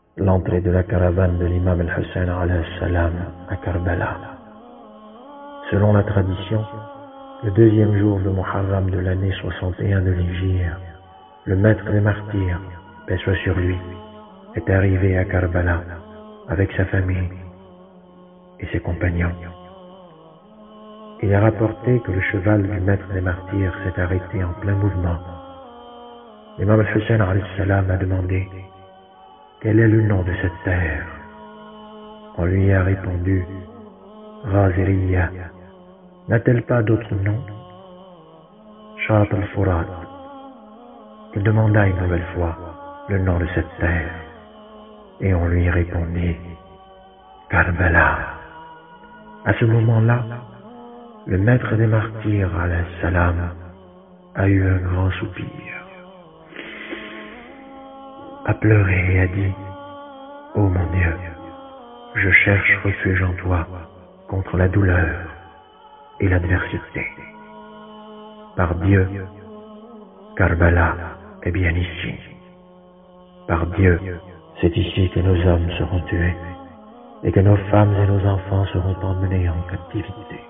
l'entrée de la caravane de l'imam al-Hussein alayhi salam à Karbala. Selon la tradition, le deuxième jour de Muharram de l'année 61 de l'Hégire, le maître des martyrs, paix soit sur lui, est arrivé à Karbala avec sa famille et ses compagnons. Il est rapporté que le cheval du maître des martyrs s'est arrêté en plein mouvement. L'imam al-Hussein alayhi salam a demandé « Quel est le nom de cette terre ?» On lui a répondu « Ghaziriya. N'a-t-elle pas d'autre nom ?»« Shat al-Furat. » Il demanda une nouvelle fois le nom de cette terre et on lui répondit « Karbala. » À ce moment-là, le maître des martyrs alayhi salam a eu un grand soupir, a pleuré et a dit « Ô mon Dieu, je cherche refuge en toi contre la douleur et l'adversité. Par Dieu, Karbala est bien ici. Par Dieu, c'est ici que nos hommes seront tués et que nos femmes et nos enfants seront emmenés en captivité.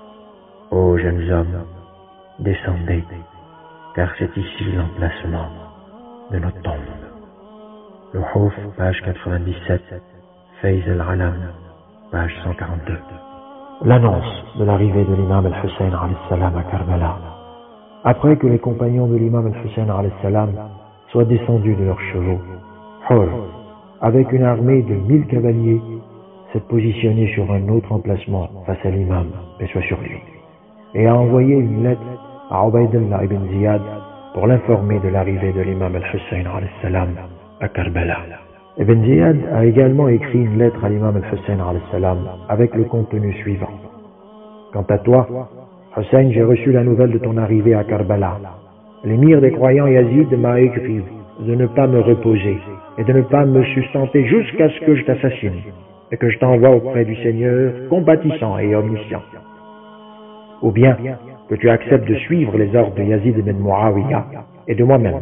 Ô jeunes hommes, descendez, car c'est ici l'emplacement de nos tombes. » Le Houf, page 97, Faiz al-Alam, page 142. L'annonce de l'arrivée de l'imam al-Hussein alayhi salam à Karbala. Après que les compagnons de l'imam al-Hussein alayhi salam soient descendus de leurs chevaux, Hur, avec une armée de 1000 cavaliers, s'est positionné sur un autre emplacement face à l'imam, paix soit sur lui, et a envoyé une lettre à Ubaydullah ibn Ziyad pour l'informer de l'arrivée de l'imam al-Hussein alayhi salam à Karbala. Ibn Ziyad a également écrit une lettre à l'imam al-Hussein alayhi salam avec le contenu suivant. Quant à toi, Hussein, j'ai reçu la nouvelle de ton arrivée à Karbala. L'émir des croyants Yazid m'a écrit de ne pas me reposer et de ne pas me sustenter jusqu'à ce que je t'assassine et que je t'envoie auprès du Seigneur compatissant et omniscient. Ou bien que tu acceptes de suivre les ordres de Yazid ibn Muawiyah et de moi-même.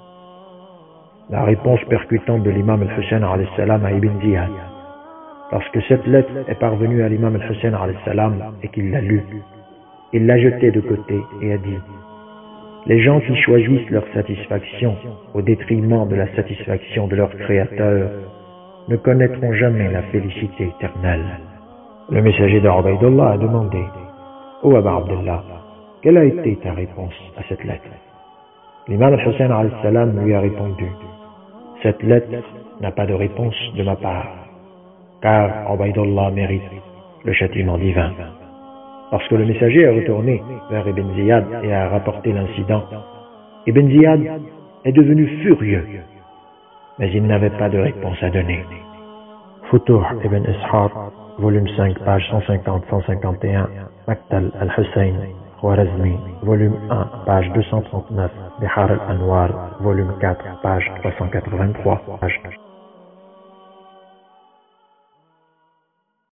La réponse percutante de l'imam al-Hussein alayhi salam à Ibn Ziyad. Lorsque cette lettre est parvenue à l'imam al-Hussein alayhi salam et qu'il l'a lue, il l'a jetée de côté et a dit « Les gens qui choisissent leur satisfaction au détriment de la satisfaction de leur Créateur ne connaîtront jamais la félicité éternelle. » Le messager d'Ubaydullah a demandé « Ô Aba Abdullah, quelle a été ta réponse à cette lettre ?» L'imam al-Hussein alayhi salam lui a répondu « Cette lettre n'a pas de réponse de ma part, car Ubaydullah mérite le châtiment divin. » Lorsque le messager est retourné vers Ibn Ziyad et a rapporté l'incident, Ibn Ziyad est devenu furieux, mais il n'avait pas de réponse à donner. Futuh ibn Ishaq, volume 5, page 150-151, Maktal al-Hussein, Khwarazmi, volume 1, page 239, Bihar al-Anwar, volume 4, page 383, page